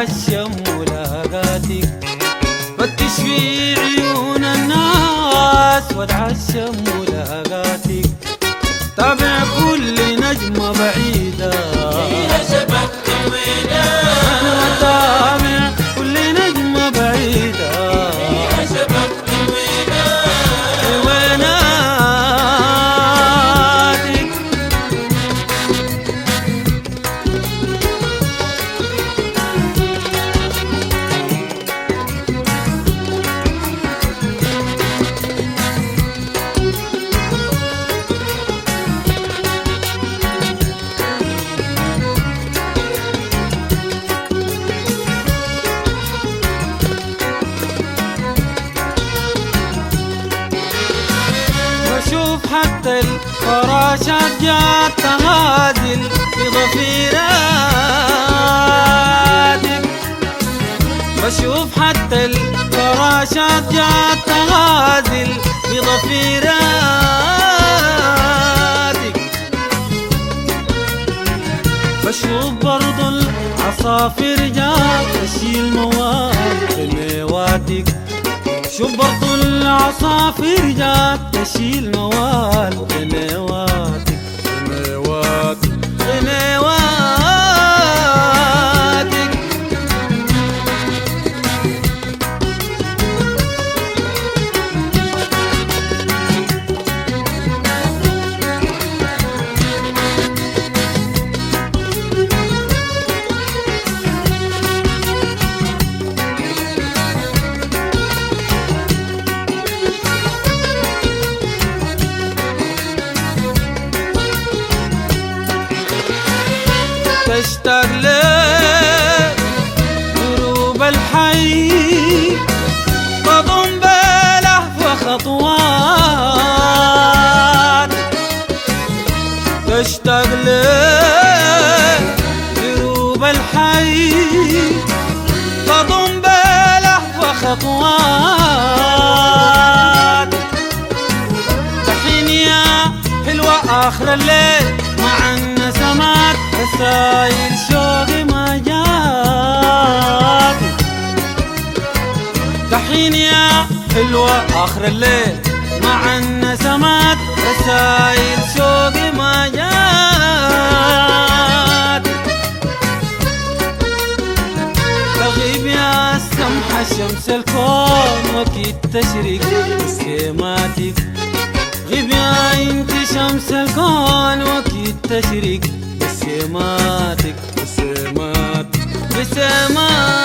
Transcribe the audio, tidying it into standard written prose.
واتعشم ملاقاتك، فتش في عيون الناس واتعشم ملاقاتك، تابع كل نجمة بعيدة فيها شبك الوداد، أنا تابع كل نجمة بعيدة فيها شبك الوداد. ويناتك بشوف حتى الفراشات جات تغازل بضفيراتك، بشوف حتى الفراشات جات تغازل بضفيراتك، بشوف برضو العصافير جات تشيل مواد بميواتك، شوف برضو العصافير جات تشيل موال غنيواتك غنيواتك غنيواتك. تشتاق لك دروب الحي، تضم بلهف خطوات، تشتاق لك دروب الحي، تضم بلهف خطوات، تحين يا حلوة آخر الليل مع النسمات، رسايل شوقي ما جات، تحين يا حلوة آخر الليل مع النسمات، رسايل شوقي ما جات. تغيب يا السمحة شمس الكون وكيد تشرق بسيماتك، غيب يا انت شمس الكون وكيد تشرق بسيماتك بسيماتك بسيماتك.